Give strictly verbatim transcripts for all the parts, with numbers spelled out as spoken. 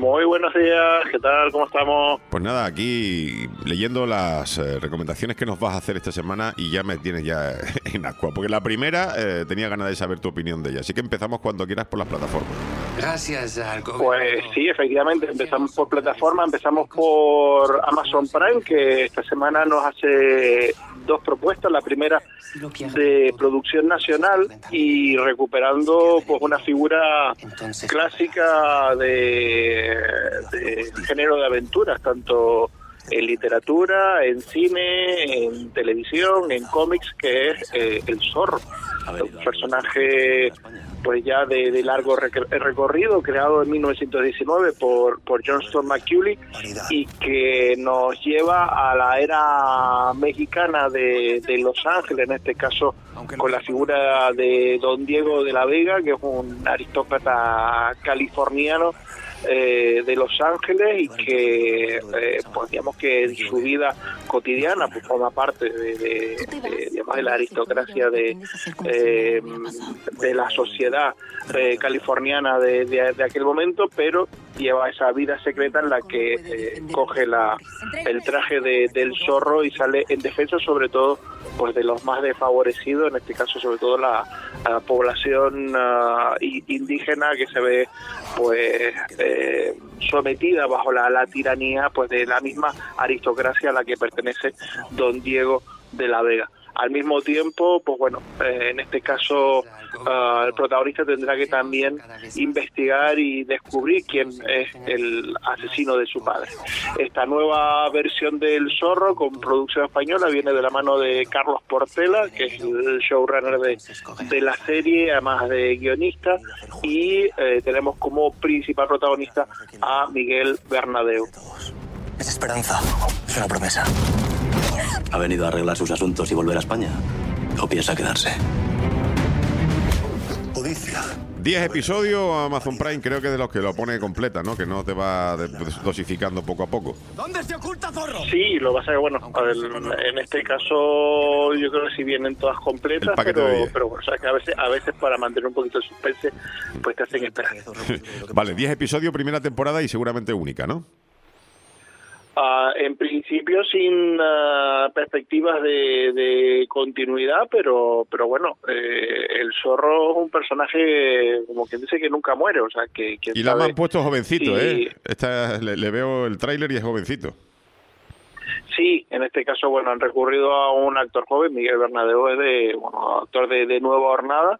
Muy buenos días, ¿qué tal? ¿Cómo estamos? Pues nada, aquí leyendo las eh, recomendaciones que nos vas a hacer esta semana y ya me tienes ya en ascua, porque la primera eh, tenía ganas de saber tu opinión de ella, así que empezamos cuando quieras por las plataformas. Gracias al gobierno. Pues sí, efectivamente, empezamos por plataforma, empezamos por Amazon Prime, que esta semana nos hace dos propuestas. La primera de producción nacional y recuperando pues una figura clásica de, de género de aventuras, tanto en literatura, en cine, en televisión, en cómics, que es eh, el Zorro, un personaje pues ya de, de largo rec- recorrido, creado en mil novecientos diecinueve por, por Johnston McCulley, y que nos lleva a la era mexicana de, de Los Ángeles, en este caso con la figura de Don Diego de la Vega, que es un aristócrata californiano eh, de Los Ángeles, y que eh, pues digamos que su vida cotidiana pues forma parte de, de, de, digamos, de la aristocracia de, eh, de la sociedad eh, californiana de, de, de aquel momento, pero lleva esa vida secreta en la que eh, coge la el traje de, del zorro y sale en defensa sobre todo pues de los más desfavorecidos, en este caso sobre todo la, la población uh, indígena, que se ve pues eh, sometida bajo la, la tiranía pues de la misma aristocracia a la que pertenece Don Diego de la Vega. Al mismo tiempo, pues bueno, eh, en este caso uh, el protagonista tendrá que también investigar y descubrir quién es el asesino de su padre. Esta nueva versión del Zorro con producción española viene de la mano de Carlos Portela, que es el showrunner de, de la serie, además de guionista, y eh, tenemos como principal protagonista a Miguel Bernadeu. Es esperanza, es una promesa. ¿Ha venido a arreglar sus asuntos y volver a España? ¿O piensa quedarse? Codicia. diez episodios, Amazon Prime creo que es de los que lo pone completa, ¿no? Que no te va dosificando poco a poco. ¿Dónde se oculta Zorro? Sí, lo que pasa es que, bueno, a ver, en este caso yo creo que sí vienen todas completas, pero, pero bueno, o sea, que a veces, a veces para mantener un poquito el suspense, pues te hacen esperar. Vale, diez episodios, primera temporada y seguramente única, ¿no? Uh, en principio sin uh, perspectivas de, de continuidad, pero pero bueno, eh, el Zorro es un personaje, como quien dice, que nunca muere, o sea, que... Y la han puesto jovencito, si... ¿eh? Esta, le, le veo el tráiler y es jovencito. Sí, en este caso, bueno, han recurrido a un actor joven. Miguel Bernadeu es de, bueno, actor de, de nueva hornada,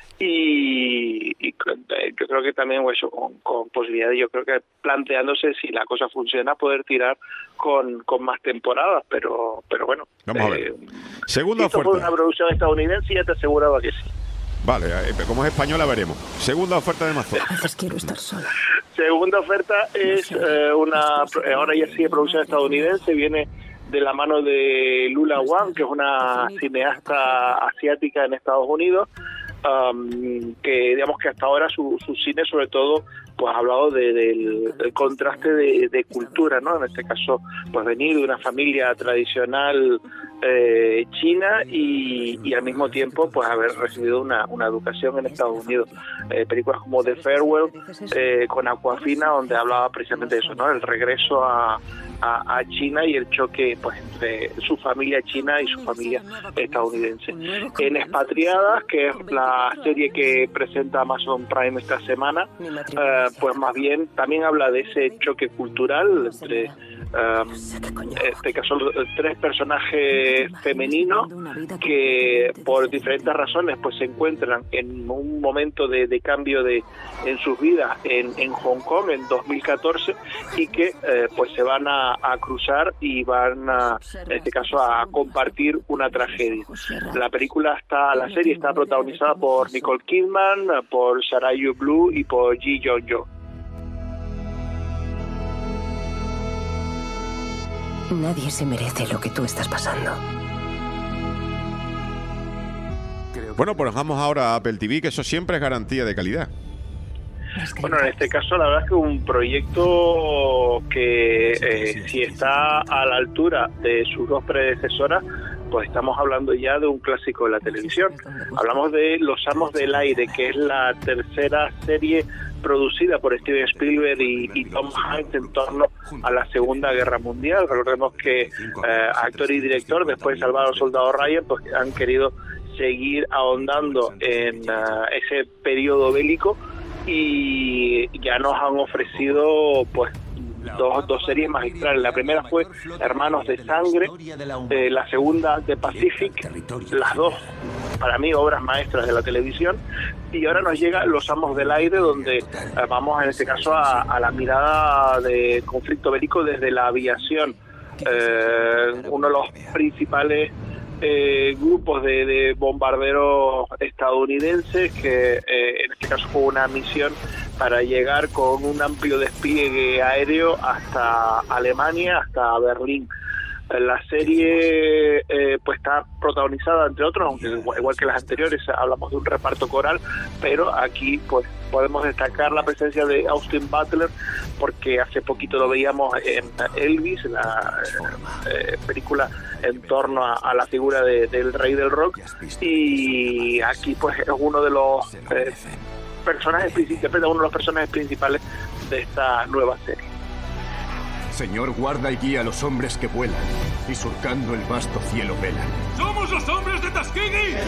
y, y yo creo que también eso, con, con posibilidades, yo creo que planteándose si la cosa funciona, poder tirar con, con más temporadas, pero pero bueno. Vamos a ver. Eh, Segunda si esto oferta. fue una producción estadounidense, ya te aseguraba que sí. Vale, como es española veremos. Segunda oferta de Amazon. A veces quiero estar sola. Segunda oferta es eh, una, ahora ya sí, producción estadounidense, viene de la mano de Lula Wang, que es una cineasta asiática en Estados Unidos. Um, que digamos que hasta ahora su, su cine sobre todo pues ha hablado de, del, del contraste de, de cultura, ¿no? En este caso pues venir de una familia tradicional eh, china y, y al mismo tiempo pues haber recibido una, una educación en Estados Unidos. Eh, películas como The Farewell eh, con Awkwafina, donde hablaba precisamente de eso, ¿no? El regreso a A, a China y el choque pues entre su familia china y su familia estadounidense. En Expatriadas, que es la serie que presenta Amazon Prime esta semana, eh, pues más bien también habla de ese choque cultural entre Um, en este caso tres personajes femeninos que por diferentes razones pues se encuentran en un momento de, de cambio de en sus vidas en, en Hong Kong en dos mil catorce y que eh, pues se van a, a cruzar y van a, en este caso a compartir una tragedia. La película está, la serie está protagonizada por Nicole Kidman, por Sarayu Blue y por Ji Yeon-jo. Nadie se merece lo que tú estás pasando. Bueno, pues vamos ahora a Apple T V, que eso siempre es garantía de calidad. Bueno, en este caso la verdad es que un proyecto que eh, si está a la altura de sus dos predecesoras, pues estamos hablando ya de un clásico de la televisión. Hablamos de Los Amos del Aire, que es la tercera serie producida por Steven Spielberg y, y Tom Hanks en torno a la Segunda Guerra Mundial. Recordemos que eh, actor y director, después de salvar al soldado Ryan, pues han querido seguir ahondando en uh, ese periodo bélico, y ya nos han ofrecido pues dos, dos series magistrales. La primera fue Hermanos de Sangre, eh, la segunda The Pacific, las dos para mí obras maestras de la televisión, y ahora nos llega Los Amos del Aire, donde eh, vamos en este caso a, a la mirada de conflicto bélico desde la aviación. Eh, uno de los principales Eh, grupos de, de bombarderos estadounidenses que eh, en este caso fue una misión para llegar con un amplio despliegue aéreo hasta Alemania, hasta Berlín. La serie eh, pues está protagonizada, entre otros, aunque igual que las anteriores hablamos de un reparto coral, pero aquí pues podemos destacar la presencia de Austin Butler, porque hace poquito lo veíamos en Elvis, la eh, película en torno a, a la figura de, del rey del rock, y aquí pues es uno de los eh, personajes principales, uno de los personajes principales de esta nueva serie. Señor, guarda y guía a los hombres que vuelan y surcando el vasto cielo velan. ¡Somos los hombres de Tuskegee!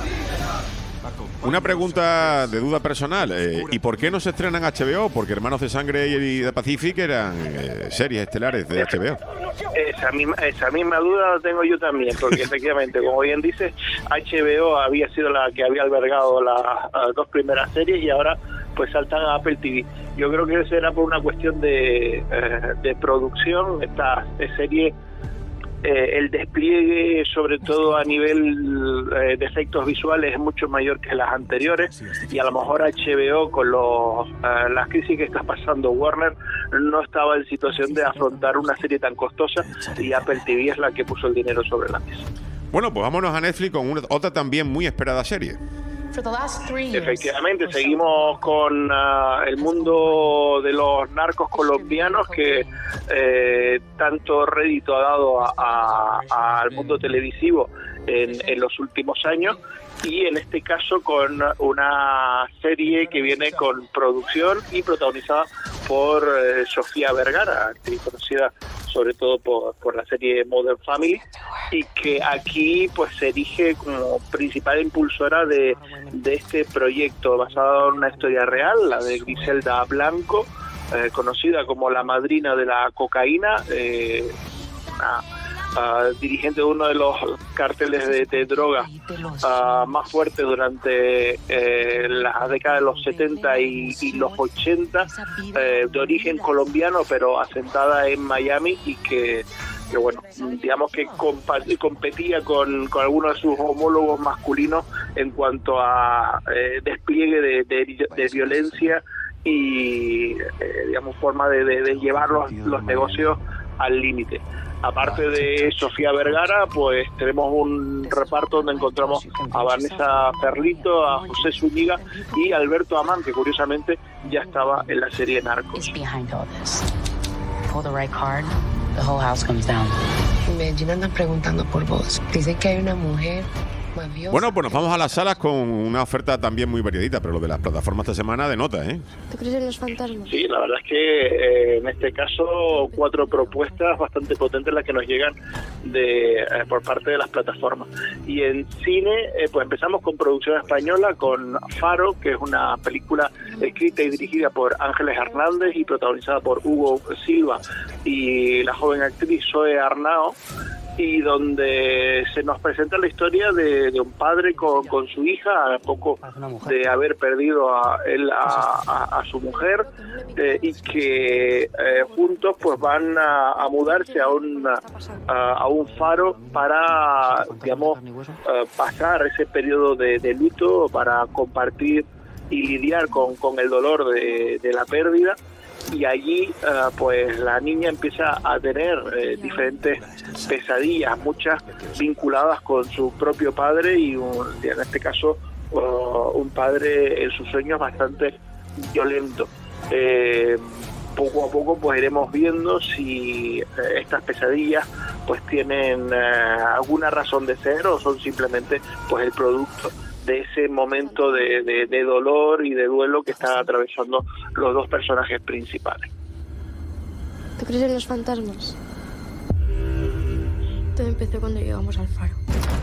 Una pregunta de duda personal, eh, ¿y por qué no se estrenan H B O? Porque Hermanos de Sangre y The Pacific eran eh, series estelares de H B O. Esa misma, esa misma duda la tengo yo también, porque efectivamente, como bien dice, H B O había sido la que había albergado las, las dos primeras series, y ahora pues saltan a Apple T V. Yo creo que será por una cuestión de, eh, de producción. Esta serie, eh, el despliegue, sobre todo a nivel eh, de efectos visuales, es mucho mayor que las anteriores, y a lo mejor H B O, con los, eh, las crisis que está pasando Warner, no estaba en situación de afrontar una serie tan costosa, y Apple T V es la que puso el dinero sobre la mesa. Bueno, pues vámonos a Netflix con una, otra también muy esperada serie. Efectivamente, seguimos con uh, el mundo de los narcos colombianos, que eh, tanto rédito ha dado a, a, al mundo televisivo en, en los últimos años, y en este caso con una serie que viene con producción y protagonizada por eh, Sofía Vergara, actriz conocida sobre todo por, por la serie Modern Family, y que aquí pues se erige como principal impulsora de, de este proyecto basado en una historia real, la de Griselda Blanco, eh, conocida como la madrina de la cocaína, eh, una Uh, dirigente de uno de los cárteles de, de drogas uh, más fuertes durante eh, la década de los setenta y, y los ochenta, eh, de origen colombiano pero asentada en Miami, y que, que bueno, digamos que compa- competía con, con algunos de sus homólogos masculinos en cuanto a eh, despliegue de, de, de violencia y eh, digamos forma de, de, de llevar los, los negocios al límite. Aparte de Sofía Vergara, pues tenemos un reparto donde encontramos a Vanessa Ferlito, a José Zúñiga y a Alberto Amán, que curiosamente ya estaba en la serie Narcos. Medellín andan preguntando por vos. Dicen que hay una mujer mafiosa. Bueno, pues nos vamos a las salas con una oferta también muy variadita, pero lo de las plataformas esta semana denota, ¿eh? ¿Tú crees en los fantasmas? Sí, la verdad es que eh, en este caso cuatro propuestas bastante potentes las que nos llegan de eh, por parte de las plataformas. Y en cine, eh, pues empezamos con producción española, con Faro, que es una película escrita y dirigida por Ángeles Hernández y protagonizada por Hugo Silva y la joven actriz Zoe Arnao, y donde se nos presenta la historia de, de un padre con, con su hija, a poco de haber perdido a él a, a, a su mujer, eh, y que eh, juntos pues van a, a mudarse a un a, a un faro para, digamos, uh, pasar ese periodo de, de luto, para compartir y lidiar con, con el dolor de, de la pérdida. Y allí uh, pues la niña empieza a tener eh, diferentes pesadillas, muchas vinculadas con su propio padre, y un, en este caso uh, un padre en sus sueños bastante violento. Eh, poco a poco pues iremos viendo si eh, estas pesadillas pues tienen eh, alguna razón de ser o son simplemente pues el producto de ese momento de, de, de dolor y de duelo que están atravesando los dos personajes principales. ¿Tú crees en los fantasmas? Todo empezó cuando llegamos al faro.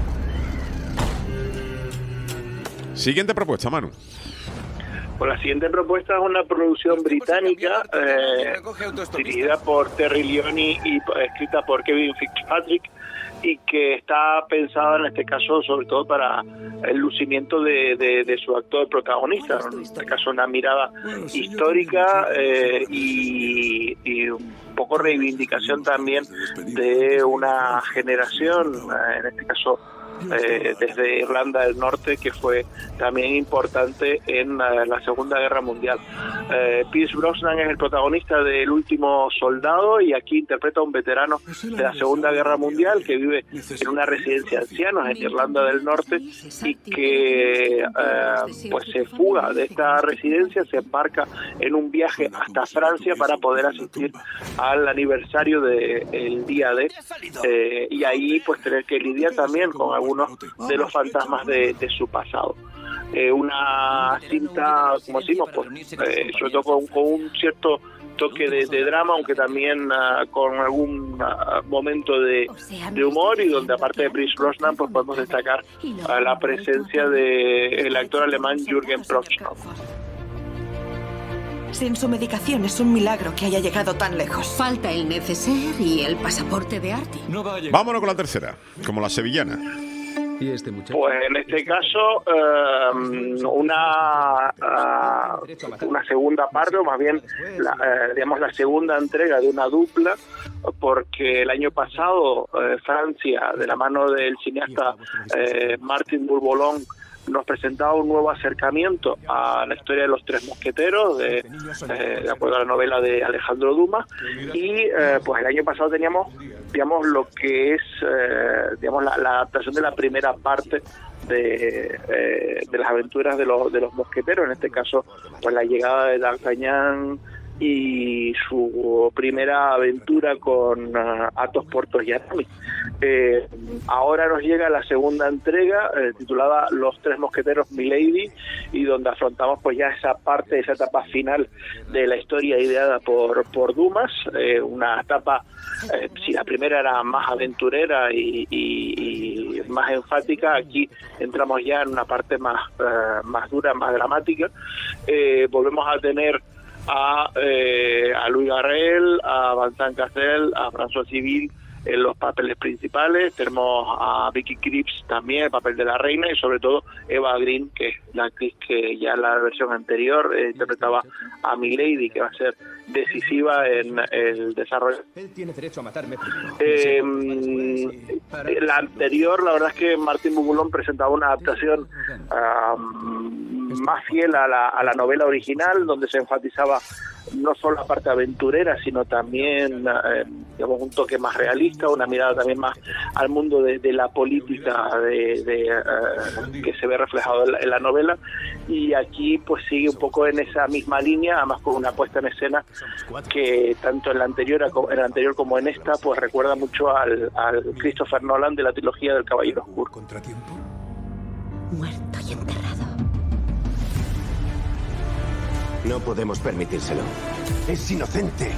Siguiente propuesta, Manu. Pues la siguiente propuesta es una producción británica eh, dirigida por Terry Leoni y escrita por Kevin Fitzpatrick, y que está pensada en este caso sobre todo para el lucimiento de, de, de su actor protagonista, en este caso una mirada histórica eh, y, y un poco reivindicación también de una generación, en este caso Eh, desde Irlanda del Norte, que fue también importante en uh, la Segunda Guerra Mundial. Eh, Pierce Brosnan es el protagonista del Último Soldado y aquí interpreta a un veterano de la Segunda Guerra Mundial que vive en una residencia de ancianos en Irlanda del Norte y que uh, pues se fuga de esta residencia, se embarca en un viaje hasta Francia para poder asistir al aniversario del día D eh, y ahí pues tener que lidiar también con algunos de los fantasmas de, de su pasado. Eh, una cinta, como decimos, pues, eh, sobre todo con, con un cierto toque de, de drama, aunque también uh, con algún uh, momento de, de humor, y donde aparte de Pierce Brosnan pues podemos destacar uh, la presencia del actor alemán Jürgen Prochnow. Sin su medicación es un milagro que haya llegado tan lejos. Falta el neceser y el pasaporte de Artie. No Vámonos con la tercera, como la sevillana. ¿Y este muchacho? Pues en este caso eh, una uh, una segunda parte, o más bien la, eh, digamos la segunda entrega de una dupla, porque el año pasado eh, Francia, de la mano del cineasta eh, Martin Bourboulon, nos presentaba un nuevo acercamiento a la historia de los Tres Mosqueteros, de, eh, de acuerdo a la novela de Alejandro Dumas, y eh, pues el año pasado teníamos, digamos, lo que es, eh, digamos, la, la adaptación de la primera parte de, eh, de las aventuras de los de los mosqueteros, en este caso, pues la llegada de D'Artagnan y su primera aventura con uh, Athos, Porthos y Aramis. Eh, ahora nos llega la segunda entrega eh, titulada Los Tres Mosqueteros Milady, y donde afrontamos pues ya esa parte, esa etapa final de la historia ideada por, por Dumas, eh, una etapa, eh, si la primera era más aventurera y, y, y más enfática, aquí entramos ya en una parte más, uh, más dura, más dramática. Eh, volvemos a tener a, eh, a Louis Garrel, a Vincent Cassel, a François Civil en los papeles principales. Tenemos a Vicky Krieps también, el papel de la reina, y sobre todo Eva Green, que es la actriz que ya en la versión anterior eh, interpretaba a Milady, que va a ser decisiva en el desarrollo. Él tiene derecho a matarme. Eh, la anterior, la verdad es que Martin Bourboulon presentaba una adaptación um, más fiel a la, a la novela original, donde se enfatizaba no solo la parte aventurera, sino también eh, digamos un toque más realista, una mirada también más al mundo de, de la política de, de, eh, que se ve reflejado en la, en la novela, y aquí pues sigue un poco en esa misma línea, además con una puesta en escena que tanto en la anterior, en la anterior como en esta pues recuerda mucho al, al Christopher Nolan de la trilogía del Caballero Oscuro. ¿Contratiempo? Muerto y enterrado. No podemos permitírselo. Es inocente.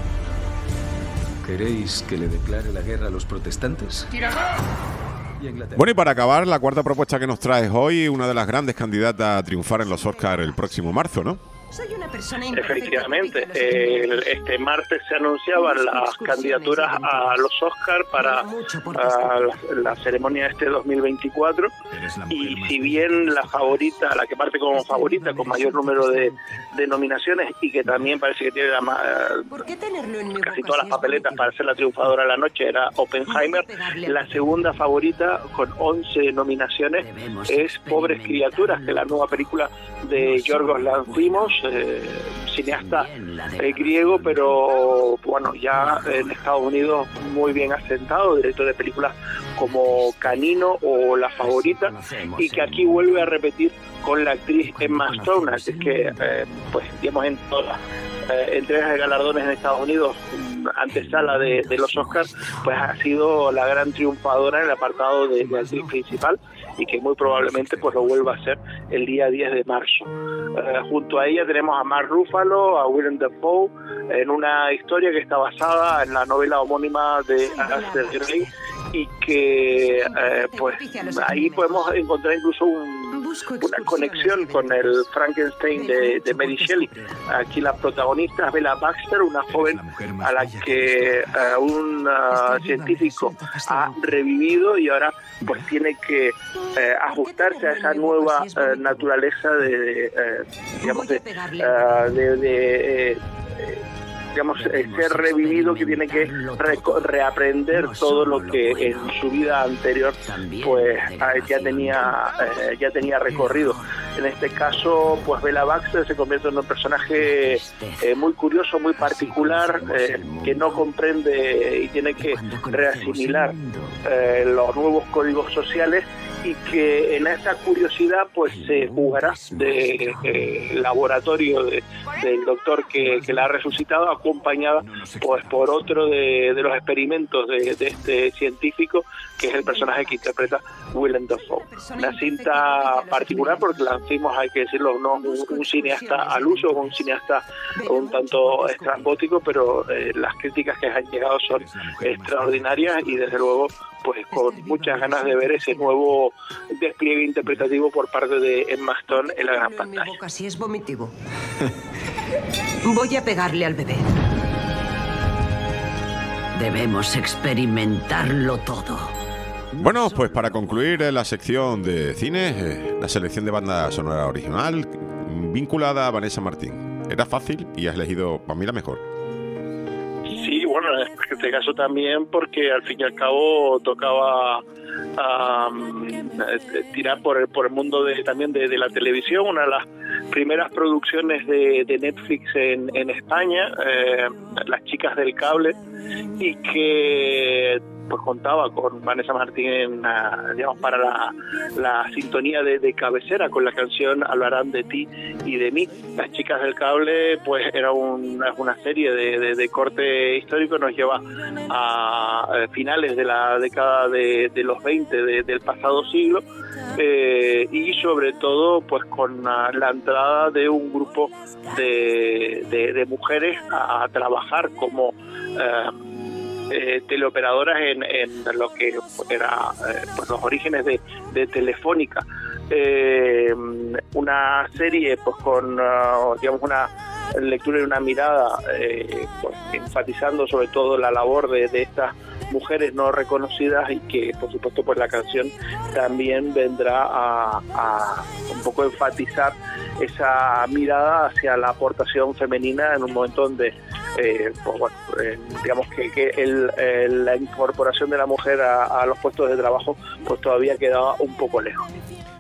¿Queréis que le declare la guerra a los protestantes? Bueno, y para acabar, la cuarta propuesta que nos traes hoy, una de las grandes candidatas a triunfar en los Oscars el próximo marzo, ¿no? Soy una persona Efectivamente, el, este martes se anunciaban las candidaturas a los Oscars para a la, la ceremonia de este dos mil veinticuatro, y si bien la favorita, la que parte como favorita con mayor número de, de nominaciones y que también parece que tiene la, casi todas las papeletas para ser la triunfadora de la noche, era Oppenheimer, la segunda favorita con once nominaciones es Pobres Criaturas, que es la nueva película de Yorgos Lanthimos, Eh, cineasta eh, griego, pero bueno, ya en Estados Unidos muy bien asentado, director de películas como Canino o La Favorita, y que aquí vuelve a repetir con la actriz Emma Stone, así que eh, pues digamos en todas eh, entregas de galardones en Estados Unidos, antesala de, de los Oscars, pues ha sido la gran triunfadora en el apartado de, de actriz principal, y que muy probablemente pues lo vuelva a hacer el día diez de marzo. Uh, junto a ella tenemos a Mark Ruffalo, a Willem Dafoe, en una historia que está basada en la novela homónima de Aleister Gray, y que eh, pues ahí podemos encontrar incluso un, una conexión con el Frankenstein de, de Mary Shelley. Aquí la protagonista es Bella Baxter, una joven a la que uh, un uh, científico ha revivido, y ahora pues tiene que eh, ajustarse a esa nueva eh, naturaleza de, de eh, digamos de, uh, de, de eh, digamos, eh, ser revivido, que tiene que re reaprender todo lo que en su vida anterior pues ya tenía eh, ya tenía recorrido. En este caso, pues Bella Baxter se convierte en un personaje eh, muy curioso, muy particular, eh, que no comprende y tiene que reasimilar eh, los nuevos códigos sociales, y que en esa curiosidad pues se jugará de eh, laboratorio de, del doctor que, que la ha resucitado, acompañada pues por otro de, de los experimentos de, de este científico, que es el personaje que interpreta Willem Dafoe. Una cinta particular porque la hicimos, hay que decirlo, no un, un cineasta al uso, un cineasta un tanto estrambótico, pero eh, las críticas que han llegado son extraordinarias, y desde luego pues con muchas ganas de ver ese nuevo despliegue interpretativo por parte de Emma Stone en la gran pantalla. Casi es vomitivo. Voy a pegarle al bebé. Debemos experimentarlo todo. Bueno, pues para concluir la sección de cine, eh, la selección de banda sonora original vinculada a Vanessa Martín. Era fácil y has elegido para mí la mejor. Sí, bueno, en este caso también, porque al fin y al cabo tocaba um, tirar por el, por el mundo de, también de, de la televisión, una de las primeras producciones de, de Netflix en, en España, eh, Las chicas del cable, y que pues contaba con Vanessa Martín en, uh, digamos, para la, la sintonía de, de cabecera con la canción Hablarán de ti y de mí. Las chicas del cable pues era un, una serie de, de, de corte histórico, nos lleva a, a finales de la década de, de los veinte de, del pasado siglo, eh, y sobre todo pues con uh, la entrada de un grupo de, de, de mujeres a, a trabajar como uh, Eh, teleoperadoras en, en lo que era eh, pues los orígenes de, de Telefónica. Eh, una serie pues con uh, digamos una lectura y una mirada eh, pues, enfatizando sobre todo la labor de, de estas mujeres no reconocidas, y que por supuesto pues la canción también vendrá a, a un poco enfatizar esa mirada hacia la aportación femenina en un momento donde eh, pues, bueno, eh, digamos que, que el, el, la incorporación de la mujer a, a los puestos de trabajo pues todavía quedaba un poco lejos.